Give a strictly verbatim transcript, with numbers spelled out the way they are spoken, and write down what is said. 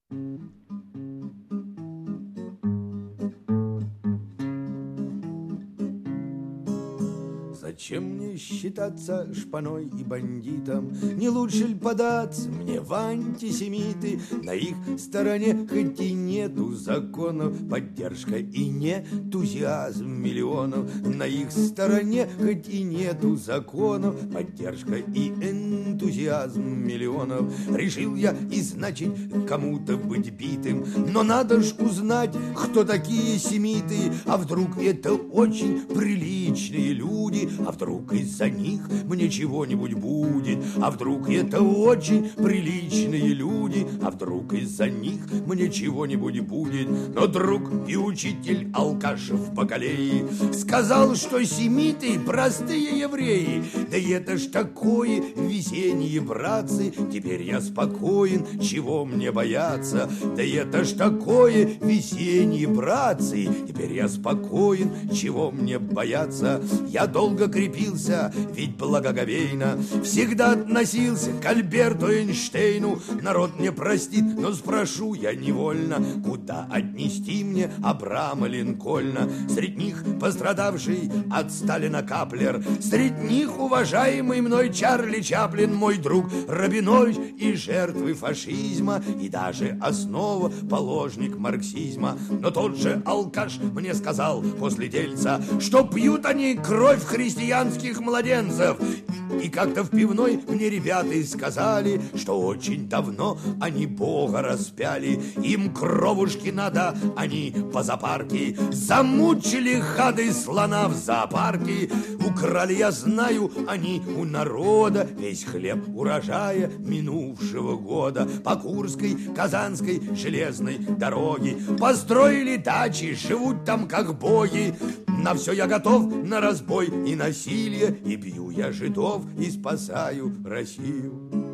Зачем мне считаться шпаной и бандитом? Не лучше ли податься мне в антисемиты? На их стороне хоть и нету законов, поддержка и не энтузиазм миллионов. На их стороне хоть и нету законов, поддержка и энтузиазм миллионов. Решил я и значит кому-то быть битым, но надо ж узнать, кто такие семиты. А вдруг это очень приличные люди? А вдруг из-за них мне чего-нибудь будет? А вдруг это очень приличные люди? А вдруг из-за них мне чего-нибудь будет? Но друг и учитель алкаш в Бакалее сказал, что семиты простые евреи. Да это ж такое везение, братцы, теперь я спокоен, чего мне бояться? Да это ж такое везение, братцы, теперь я спокоен, чего мне бояться? Я долго крепился, ведь благоговейно всегда относился к Альберту Эйнштейну. Народ мне простит, но спрошу я невольно, куда отнести мне Абрама Линкольна? Среди них пострадавший от Сталина Каплер, среди них уважаемый мной Чарли Чаплин, мой друг Рабинович и жертвы фашизма, и даже основа положник марксизма. Но тот же алкаш мне сказал после дельца, что пьют они кровь христианских младенцев. И как-то в пивной мне ребята сказали, что очень давно они Бога распяли. Им кровушки надо, они по зоопарке замучили хады слона в зоопарке. Украли, я знаю, они у народа весь хлеб урожая минувшего года. По Курской, Казанской железной дороге построили дачи, живут там как боги. На все я готов, на разбой и насилие, и бью я жидов, и спасаю Россию.